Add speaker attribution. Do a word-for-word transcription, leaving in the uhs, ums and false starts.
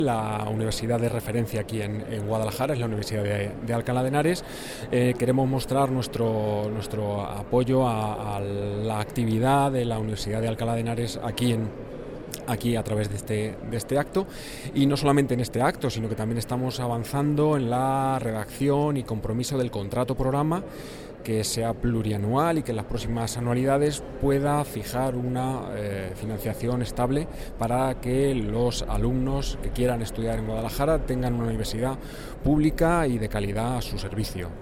Speaker 1: La universidad de referencia aquí en, en Guadalajara es la Universidad de, de Alcalá de Henares. Eh, queremos mostrar nuestro, nuestro apoyo a, a la actividad de la Universidad de Alcalá de Henares aquí en aquí a través de este, de este acto, y no solamente en este acto, sino que también estamos avanzando en la redacción y compromiso del contrato programa, que sea plurianual y que en las próximas anualidades pueda fijar una eh, financiación estable para que los alumnos que quieran estudiar en Guadalajara tengan una universidad pública y de calidad a su servicio.